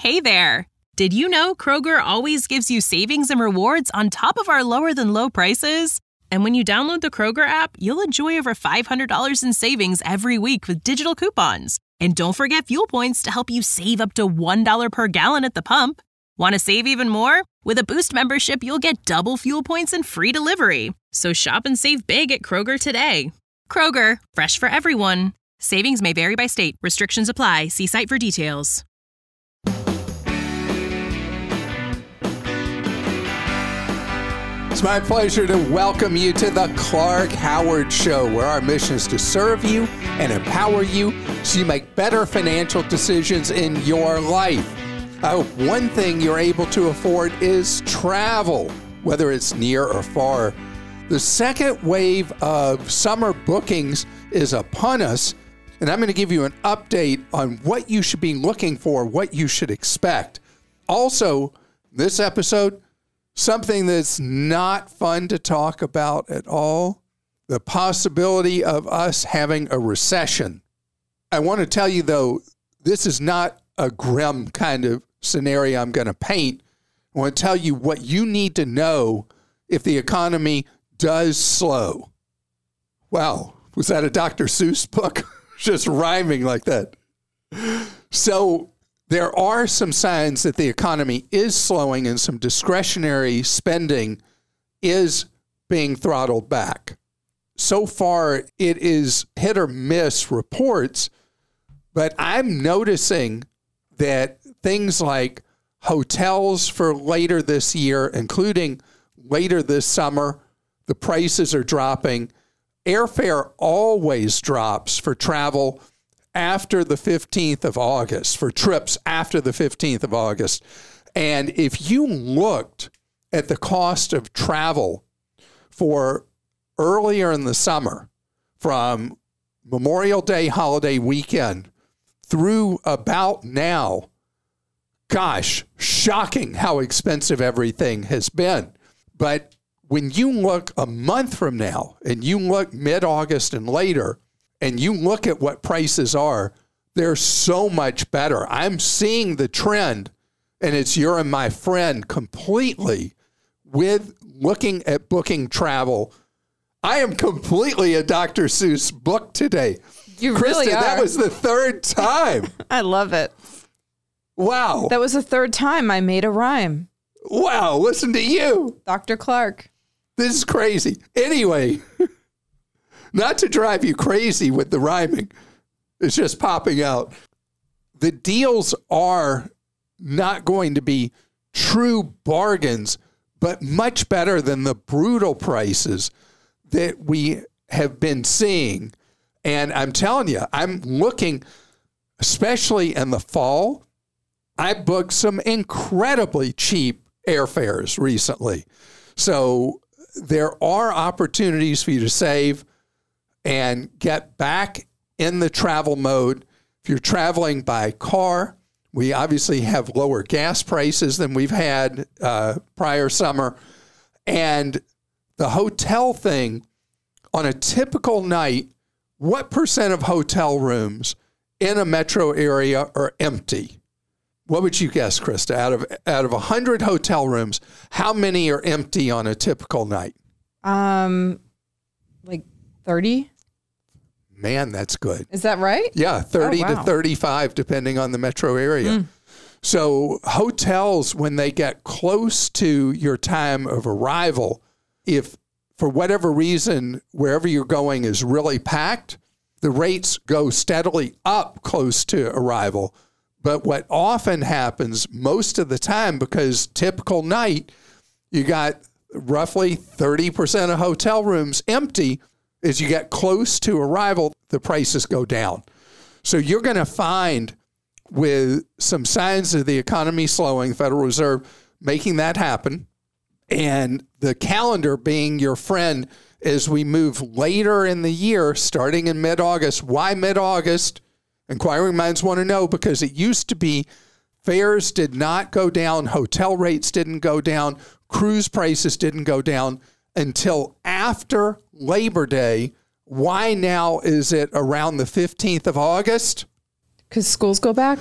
Hey there! Did you know Kroger always gives you savings and rewards on top of our lower-than-low prices? And when you download the Kroger app, you'll enjoy over $500 in savings every week with digital coupons. And don't forget fuel points to help you save up to $1 per gallon at the pump. Want to save even more? With a Boost membership, you'll get double fuel points and free delivery. So shop and save big at Kroger today. Kroger, fresh for everyone. Savings may vary by state. Restrictions apply. See site for details. It's my pleasure to welcome you to the Clark Howard Show, where our mission is to serve you and empower you so you make better financial decisions in your life. I hope one thing you're able to afford is travel, whether it's near or far. The second wave of summer bookings is upon us, and I'm going to give you an update on what you should be looking for, what you should expect. Also, this episode, something that's not fun to talk about at all, the possibility of us having a recession. I want to tell you, though, this is not a grim kind of scenario I'm going to paint. I want to tell you what you need to know if the economy does slow. Wow, was that a Dr. Seuss book? Just rhyming like that. So there are some signs that the economy is slowing and some discretionary spending is being throttled back. So far, it is hit or miss reports, but I'm noticing that things like hotels for later this year, including later this summer, the prices are dropping. Airfare always drops for travel after the 15th of August, for trips after the 15th of August. And if you looked at the cost of travel for earlier in the summer, from Memorial Day holiday weekend through about now, gosh, shocking how expensive everything has been. But when you look a month from now and you look mid-August and later, and you look at what prices are, they're so much better. I'm seeing the trend, and it's you're my friend completely with looking at booking travel. I am completely a Dr. Seuss book today. You Krista, really are. That was the third time. I love it. Wow. That was the third time I made a rhyme. Wow, listen to you. Dr. Clark. This is crazy. Anyway, not to drive you crazy with the rhyming, it's just popping out. The deals are not going to be true bargains, but much better than the brutal prices that we have been seeing. And I'm telling you, I'm looking, especially in the fall, I booked some incredibly cheap airfares recently. So there are opportunities for you to save and get back in the travel mode. If you're traveling by car, we obviously have lower gas prices than we've had prior summer. And the hotel thing, on a typical night, what percent of hotel rooms in a metro area are empty? What would you guess, Krista? Out of 100 hotel rooms, how many are empty on a typical night? Like 30? Man, that's good. Is that right? Yeah, 30 Oh, to wow. 35, depending on the metro area. So hotels, when they get close to your time of arrival, if for whatever reason, wherever you're going is really packed, the rates go steadily up close to arrival. But what often happens most of the time, because typical night, you got roughly 30% of hotel rooms empty. As you get close to arrival, the prices go down. So you're going to find with some signs of the economy slowing, the Federal Reserve making that happen, and the calendar being your friend as we move later in the year, starting in mid-August. Why mid-August? Inquiring minds want to know, because it used to be fares did not go down, hotel rates didn't go down, cruise prices didn't go down until after Labor Day. Why now is it around the 15th of August? Because schools go back?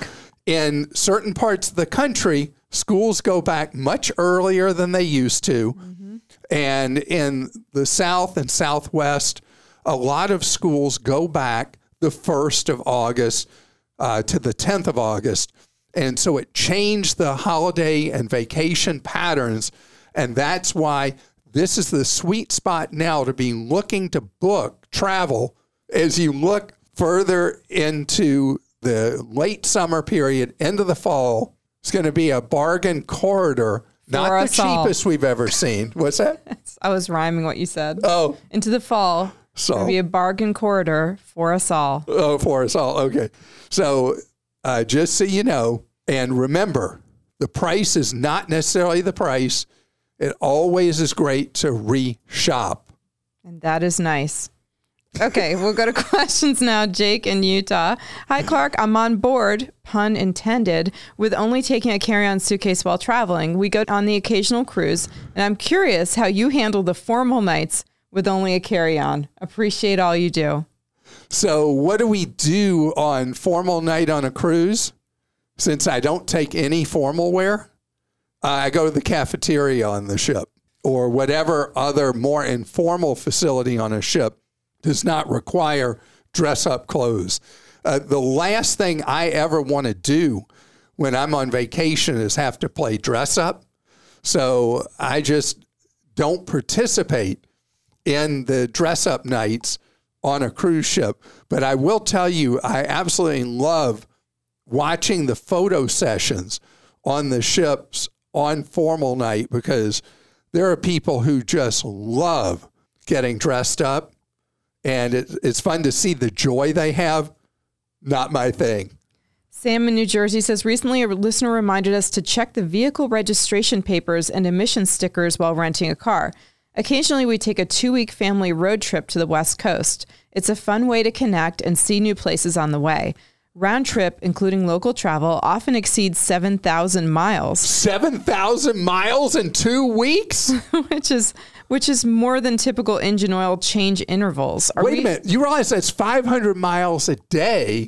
in certain parts of the country, schools go back much earlier than they used to. Mm-hmm. And in the South and Southwest, a lot of schools go back the 1st of August to the 10th of August. And so it changed the holiday and vacation patterns. And that's why this is the sweet spot now to be looking to book travel as you look further into the late summer period, into the fall. It's going to be a bargain corridor, not the cheapest we've ever seen. What's that? I was rhyming what you said. Oh. Into the fall. So it'll be a bargain corridor for us all. Oh, for us all. Okay. So just so you know, and remember, the price is not necessarily the price. It always is great to re-shop. And that is nice. Okay, we'll go to questions now. Jake in Utah. Hi, Clark. I'm on board, pun intended, with only taking a carry-on suitcase while traveling. We go on the occasional cruise, and I'm curious how you handle the formal nights with only a carry-on. Appreciate all you do. So what do we do on formal night on a cruise? Since I don't take any formal wear, I go to the cafeteria on the ship or whatever other more informal facility on a ship does not require dress-up clothes. The last thing I ever want to do when I'm on vacation is have to play dress-up. So I just don't participate in the dress-up nights on a cruise ship. But I will tell you, I absolutely love watching the photo sessions on the ships on formal night because there are people who just love getting dressed up. And it's fun to see the joy they have. Not my thing. Sam in New Jersey says, recently a listener reminded us to check the vehicle registration papers and emission stickers while renting a car. Occasionally, we take a 2-week family road trip to the West Coast. It's a fun way to connect and see new places on the way. Round trip, including local travel, often exceeds 7,000 miles. 7,000 miles in 2 weeks? which is more than typical engine oil change intervals. Wait a minute. You realize that's 500 miles a day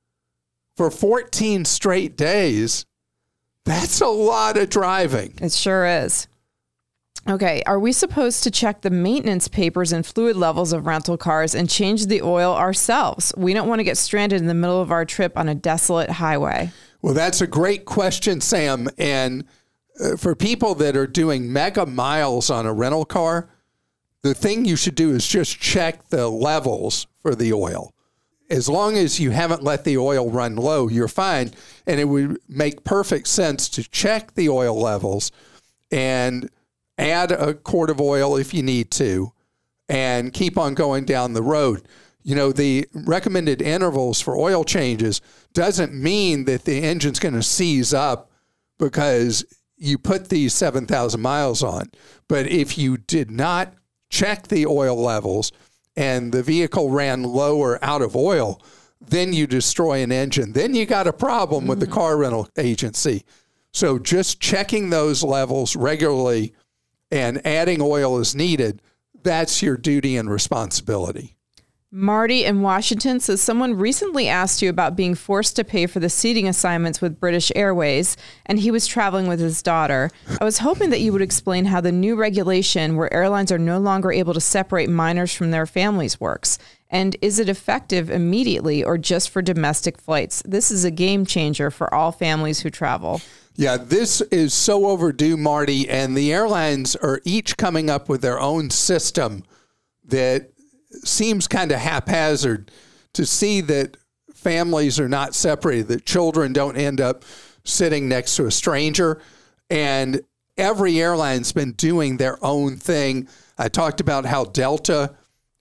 for 14 straight days? That's a lot of driving. It sure is. Okay, are we supposed to check the maintenance papers and fluid levels of rental cars and change the oil ourselves? We don't want to get stranded in the middle of our trip on a desolate highway. Well, that's a great question, Sam. And for people that are doing mega miles on a rental car, the thing you should do is just check the levels for the oil. As long as you haven't let the oil run low, you're fine. And it would make perfect sense to check the oil levels and add a quart of oil if you need to, and keep on going down the road. You know, the recommended intervals for oil changes doesn't mean that the engine's going to seize up because you put these 7,000 miles on. But if you did not check the oil levels and the vehicle ran low or out of oil, then you destroy an engine. Then you got a problem with the car rental agency. So just checking those levels regularly and adding oil as needed, that's your duty and responsibility. Marty in Washington says someone recently asked you about being forced to pay for the seating assignments with British Airways, and he was traveling with his daughter. I was hoping that you would explain how the new regulation where airlines are no longer able to separate minors from their families works. And is it effective immediately or just for domestic flights? This is a game changer for all families who travel. Yeah, this is so overdue, Marty, and the airlines are each coming up with their own system that seems kind of haphazard to see that families are not separated, that children don't end up sitting next to a stranger. And every airline's been doing their own thing. I talked about how Delta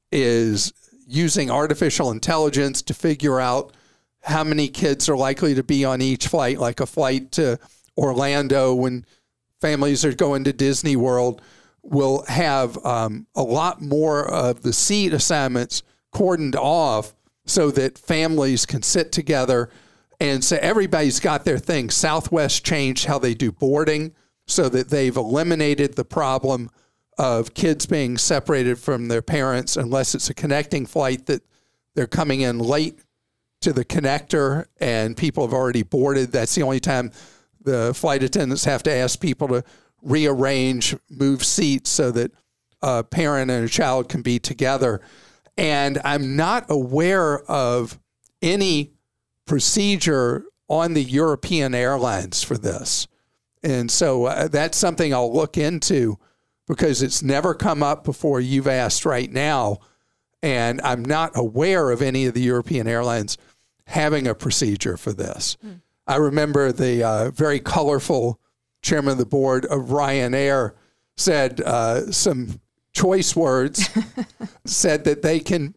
is using artificial intelligence to figure out how many kids are likely to be on each flight, like a flight to Orlando when families are going to Disney World. Will have a lot more of the seat assignments cordoned off so that families can sit together. And so everybody's got their thing. Southwest changed how they do boarding so that they've eliminated the problem of kids being separated from their parents unless it's a connecting flight that they're coming in late to the connector and people have already boarded. That's the only time the flight attendants have to ask people to rearrange, move seats so that a parent and a child can be together. And I'm not aware of any procedure on the European airlines for this. And so that's something I'll look into because it's never come up before you've asked right now. And I'm not aware of any of the European airlines having a procedure for this. I remember the very colorful chairman of the board of Ryanair said some choice words, said that they can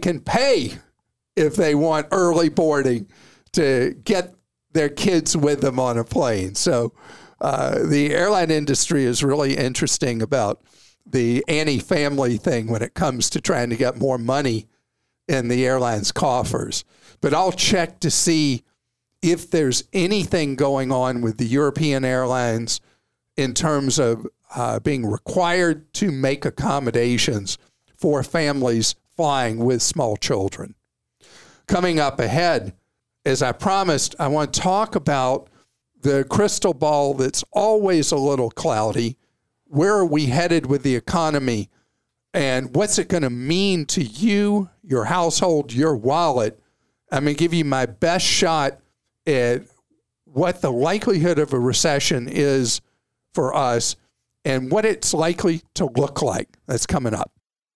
pay if they want early boarding to get their kids with them on a plane. So the airline industry is really interesting about the anti-family thing when it comes to trying to get more money in the airline's coffers. But I'll check to see if there's anything going on with the European airlines in terms of being required to make accommodations for families flying with small children. Coming up ahead, as I promised, I want to talk about the crystal ball that's always a little cloudy. Where are we headed with the economy? And what's it going to mean to you, your household, your wallet? I'm going to give you my best shot at what the likelihood of a recession is for us and what it's likely to look like. That's coming up.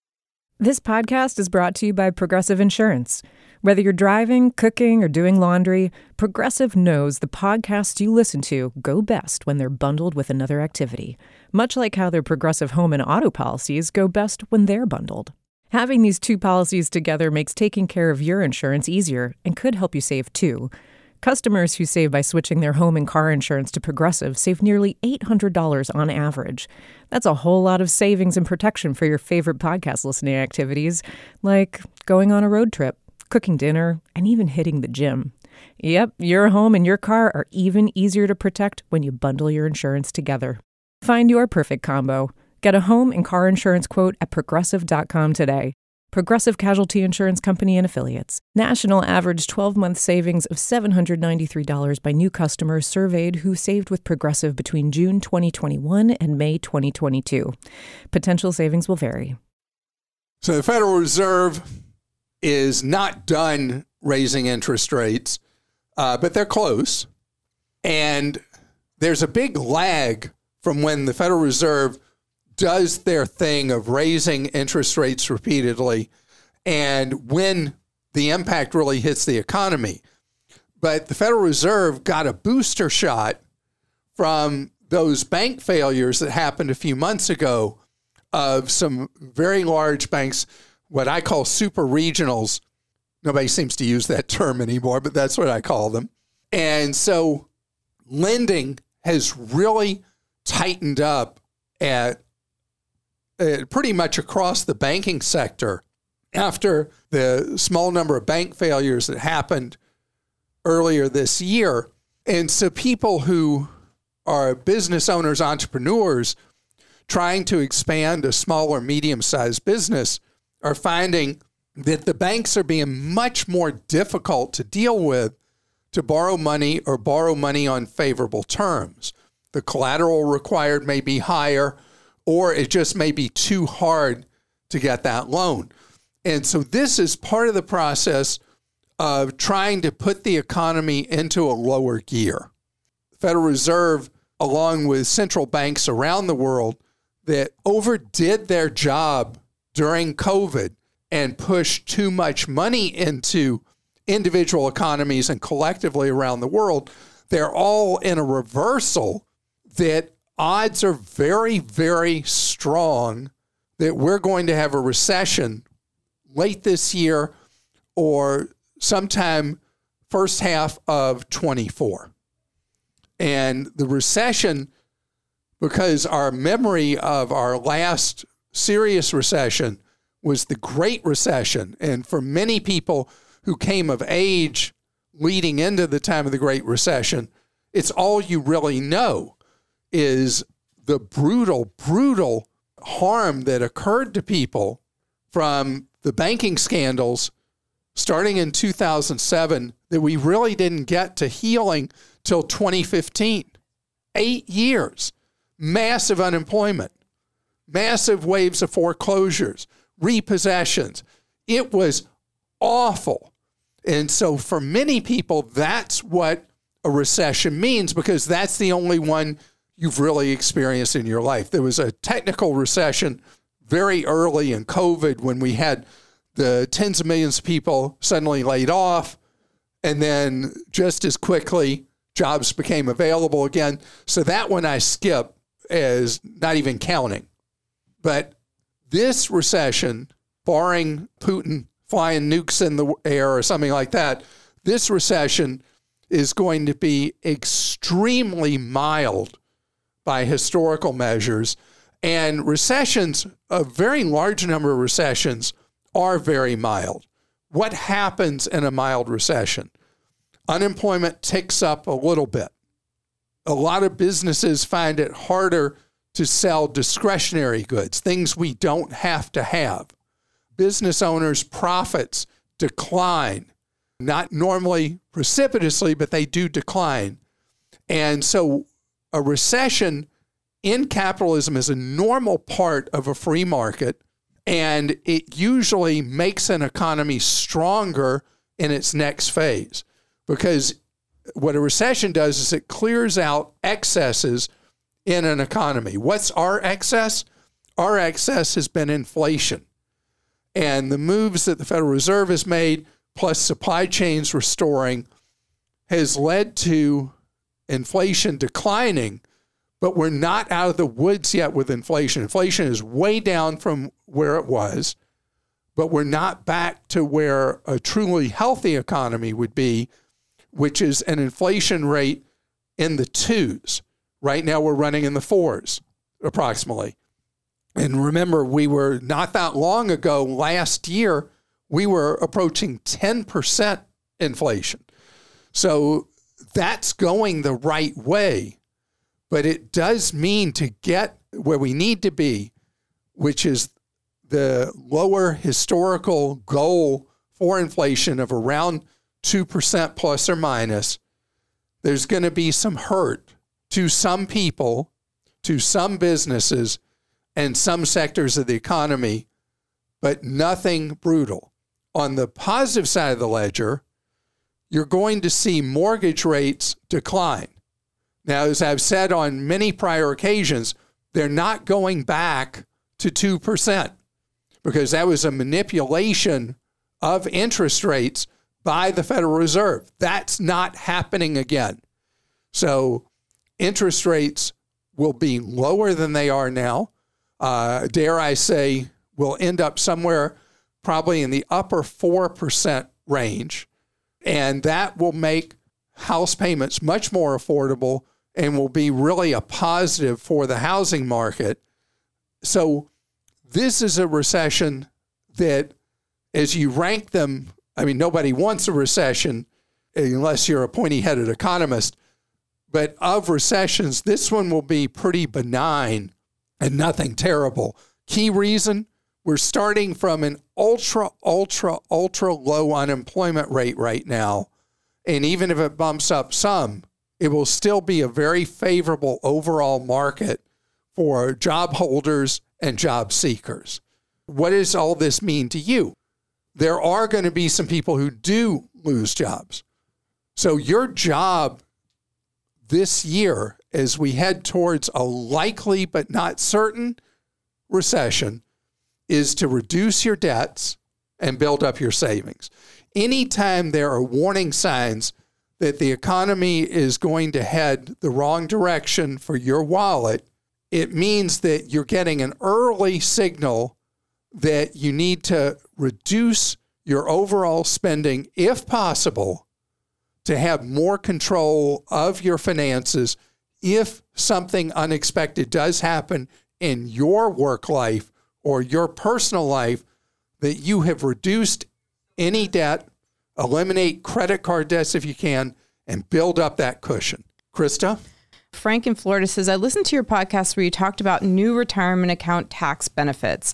This podcast is brought to you by Progressive Insurance. Whether you're driving, cooking, or doing laundry, Progressive knows the podcasts you listen to go best when they're bundled with another activity, much like how their Progressive home and auto policies go best when they're bundled. Having these two policies together makes taking care of your insurance easier and could help you save too. Customers who save by switching their home and car insurance to Progressive save nearly $800 on average. That's a whole lot of savings and protection for your favorite podcast listening activities, like going on a road trip, cooking dinner, and even hitting the gym. Yep, your home and your car are even easier to protect when you bundle your insurance together. Find your perfect combo. Get a home and car insurance quote at Progressive.com today. Progressive Casualty Insurance Company and Affiliates. National average 12-month savings of $793 by new customers surveyed who saved with Progressive between June 2021 and May 2022. Potential savings will vary. So the Federal Reserve is not done raising interest rates, but they're close. And there's a big lag from when the Federal Reserve does their thing of raising interest rates repeatedly and when the impact really hits the economy. But the Federal Reserve got a booster shot from those bank failures that happened a few months ago of some very large banks, what I call super regionals. Nobody seems to use that term anymore, but that's what I call them. And so lending has really tightened up at pretty much across the banking sector after the small number of bank failures that happened earlier this year. And so people who are business owners, entrepreneurs, trying to expand a small or medium-sized business are finding that the banks are being much more difficult to deal with to borrow money or borrow money on favorable terms. The collateral required may be higher, or it just may be too hard to get that loan. And so this is part of the process of trying to put the economy into a lower gear. The Federal Reserve, along with central banks around the world that overdid their job during COVID and pushed too much money into individual economies and collectively around the world, they're all in a reversal that odds are very, very strong that we're going to have a recession late this year or sometime first half of 24. And the recession, because our memory of our last serious recession was the Great Recession. And for many people who came of age leading into the time of the Great Recession, it's all you really know is the brutal, brutal harm that occurred to people from the banking scandals starting in 2007 that we really didn't get to healing till 2015. 8 years, massive unemployment, massive waves of foreclosures, repossessions. It was awful. And so for many people, that's what a recession means, because that's the only one you've really experienced in your life. There was a technical recession very early in COVID when we had the tens of millions of people suddenly laid off, and then just as quickly, jobs became available again. So that one I skip as not even counting. But this recession, barring Putin flying nukes in the air or something like that, this recession is going to be extremely mild by historical measures. And recessions, a very large number of recessions, are very mild. What happens in a mild recession? Unemployment ticks up a little bit. A lot of businesses find it harder to sell discretionary goods, things we don't have to have. Business owners' profits decline, not normally precipitously, but they do decline. And so a recession in capitalism is a normal part of a free market, and it usually makes an economy stronger in its next phase. Because what a recession does is it clears out excesses in an economy. What's our excess? Our excess has been inflation. And the moves that the Federal Reserve has made, plus supply chains restoring, has led to inflation declining, but we're not out of the woods yet with inflation. Inflation is way down from where it was, but we're not back to where a truly healthy economy would be, which is an inflation rate in the 2s. Right now, we're running in the 4s, approximately. And remember, we were not that long ago, last year, we were approaching 10% inflation. So that's going the right way. But it does mean to get where we need to be, which is the lower historical goal for inflation of around 2% plus or minus, there's going to be some hurt to some people, to some businesses, and some sectors of the economy, but nothing brutal. On the positive side of the ledger, you're going to see mortgage rates decline. Now, as I've said on many prior occasions, they're not going back to 2% because that was a manipulation of interest rates by the Federal Reserve. That's not happening again. So interest rates will be lower than they are now. Dare I say, will end up somewhere probably in the upper 4% range. And that will make house payments much more affordable and will be really a positive for the housing market. So this is a recession that, as you rank them, I mean, nobody wants a recession unless you're a pointy-headed economist. But of recessions, this one will be pretty benign and nothing terrible. Key reason, we're starting from an ultra low unemployment rate right now. And even if it bumps up some, it will still be a very favorable overall market for job holders and job seekers. What does all this mean to you? There are going to be some people who do lose jobs. So your job this year, as we head towards a likely but not certain recession, is to reduce your debts and build up your savings. Anytime there are warning signs that the economy is going to head the wrong direction for your wallet, it means that you're getting an early signal that you need to reduce your overall spending, if possible, to have more control of your finances if something unexpected does happen in your work life or your personal life, that you have reduced any debt, eliminate credit card debts if you can, and build up that cushion. Krista? Frank in Florida says, I listened to your podcast where you talked about new retirement account tax benefits.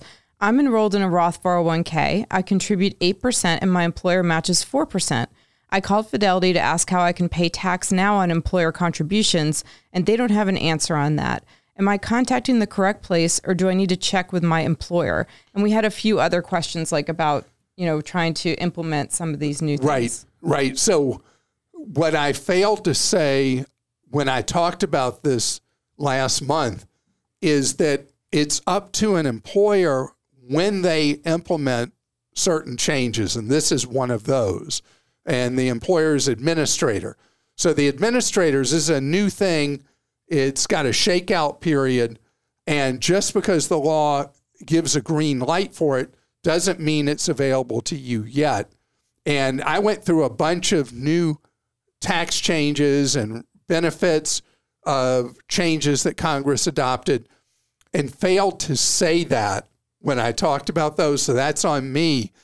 I'm enrolled in a Roth 401k. I contribute 8% and my employer matches 4%. I called Fidelity to ask how I can pay tax now on employer contributions, and they don't have an answer on that. Am I contacting the correct place, or do I need to check with my employer? And we had a few other questions like about, trying to implement some of these new things. Right. So what I failed to say when I talked about this last month is that it's up to an employer when they implement certain changes, and this is one of those, and the employer's administrator. So the administrators is a new thing. It's got a shakeout period, and just because the law gives a green light for it doesn't mean it's available to you yet. And I went through a bunch of new tax changes and benefits of changes that Congress adopted and failed to say that when I talked about those. So that's on me.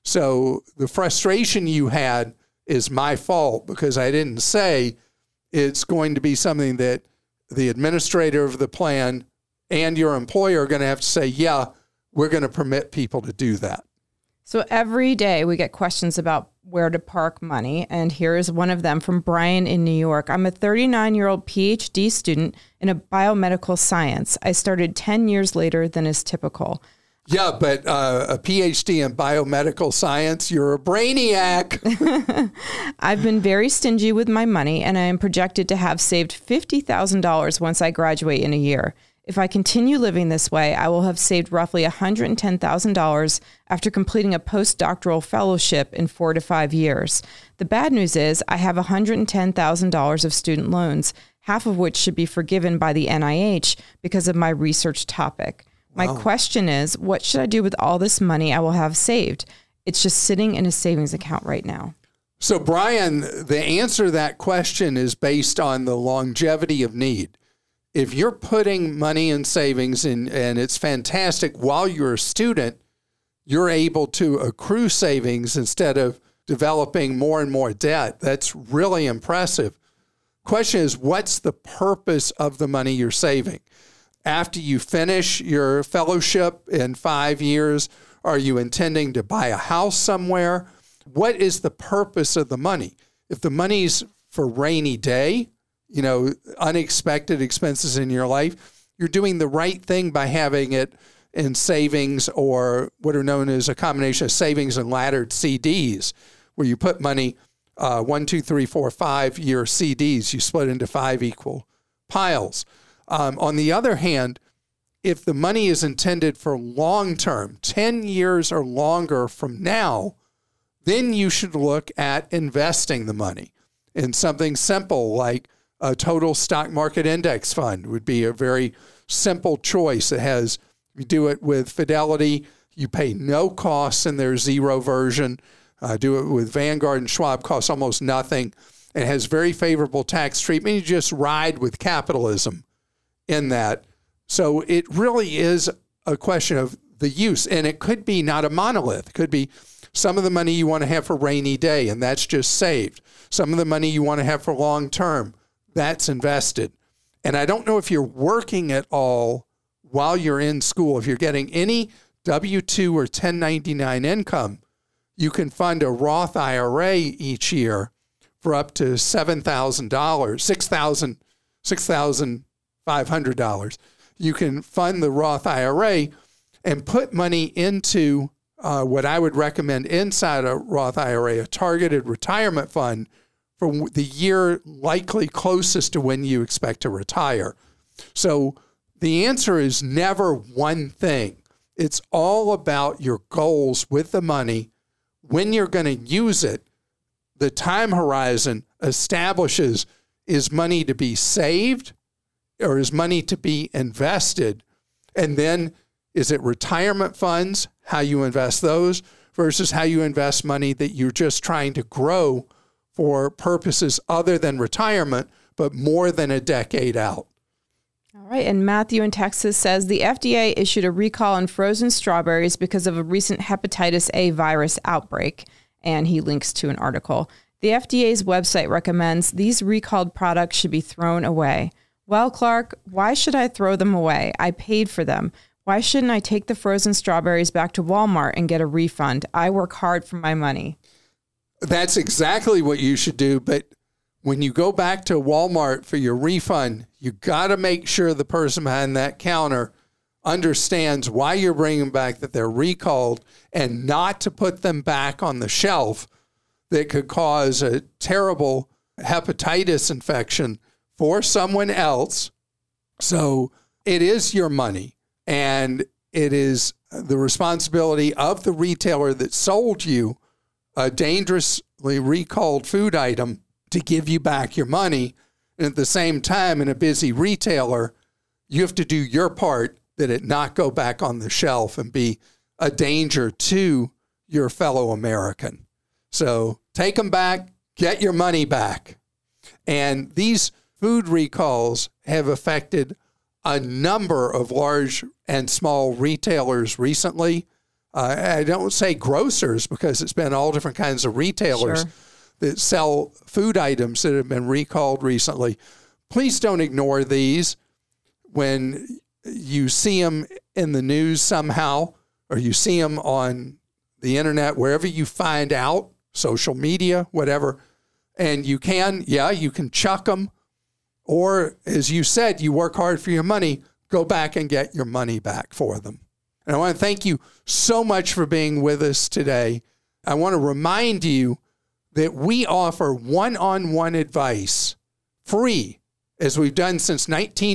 So the frustration you had is my fault because I didn't say it's going to be something that the administrator of the plan and your employer are going to have to say, yeah, we're going to permit people to do that. So every day we get questions about where to park money. And here is one of them from Brian in New York. I'm a 39-year-old PhD student in a biomedical science. I started 10 years later than is typical. Yeah, but a PhD in biomedical science, you're a brainiac. I've been very stingy with my money, and I am projected to have saved $50,000 once I graduate in a year. If I continue living this way, I will have saved roughly $110,000 after completing a postdoctoral fellowship in 4 to 5 years. The bad news is I have $110,000 of student loans, half of which should be forgiven by the NIH because of my research topic. My question is, what should I do with all this money I will have saved? It's just sitting in a savings account right now. So, Brian, the answer to that question is based on the longevity of need. If you're putting money in savings and it's fantastic while you're a student, you're able to accrue savings instead of developing more and more debt. That's really impressive. Question is, what's the purpose of the money you're saving? After you finish your fellowship in 5 years, are you intending to buy a house somewhere? What is the purpose of the money? If the money's for rainy day, unexpected expenses in your life, you're doing the right thing by having it in savings, or what are known as a combination of savings and laddered CDs, where you put money 1, 2, 3, 4, 5 year CDs, you split into 5 equal piles. On the other hand, if the money is intended for long-term, 10 years or longer from now, then you should look at investing the money in something simple like a total stock market index fund would be a very simple choice. You do it with Fidelity, you pay no costs in their zero version. Do it with Vanguard and Schwab, costs almost nothing. It has very favorable tax treatment. You just ride with capitalism in that. So it really is a question of the use. And it could be not a monolith. It could be some of the money you want to have for rainy day, and that's just saved. Some of the money you want to have for long term, that's invested. And I don't know if you're working at all while you're in school. If you're getting any W-2 or 1099 income, you can fund a Roth IRA each year for up to $7,000, $6,500. You can fund the Roth IRA and put money into what I would recommend inside a Roth IRA, a targeted retirement fund for the year likely closest to when you expect to retire. So the answer is never one thing. It's all about your goals with the money, when you're going to use it. The time horizon establishes, is money to be saved or is money to be invested? And then is it retirement funds, how you invest those, versus how you invest money that you're just trying to grow for purposes other than retirement, but more than a decade out. All right. And Matthew in Texas says the FDA issued a recall on frozen strawberries because of a recent hepatitis A virus outbreak. And he links to an article. The FDA's website recommends these recalled products should be thrown away. Well, Clark, why should I throw them away? I paid for them. Why shouldn't I take the frozen strawberries back to Walmart and get a refund? I work hard for my money. That's exactly what you should do. But when you go back to Walmart for your refund, you got to make sure the person behind that counter understands why you're bringing back, that they're recalled, and not to put them back on the shelf that could cause a terrible hepatitis infection for someone else. So it is your money, and it is the responsibility of the retailer that sold you a dangerously recalled food item to give you back your money. And at the same time, in a busy retailer, you have to do your part that it not go back on the shelf and be a danger to your fellow American. So take them back, get your money back. And these food recalls have affected a number of large and small retailers recently. I don't say grocers because it's been all different kinds of retailers that sell food items that have been recalled recently. Please don't ignore these when you see them in the news somehow, or you see them on the internet, wherever you find out, social media, whatever. And you can chuck them. Or, as you said, you work hard for your money, go back and get your money back for them. And I want to thank you so much for being with us today. I want to remind you that we offer one-on-one advice free, as we've done since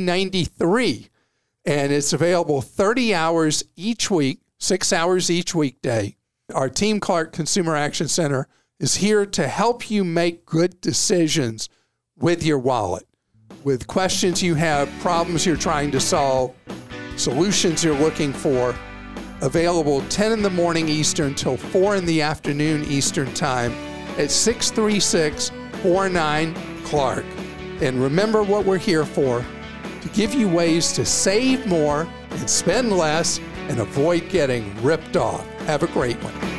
1993. And it's available 30 hours each week, 6 hours each weekday. Our Team Clark Consumer Action Center is here to help you make good decisions with your wallet. With questions you have, problems you're trying to solve, solutions you're looking for, available 10 in the morning Eastern till 4 in the afternoon Eastern time at 636-49-CLARK. And remember what we're here for, to give you ways to save more and spend less and avoid getting ripped off. Have a great one.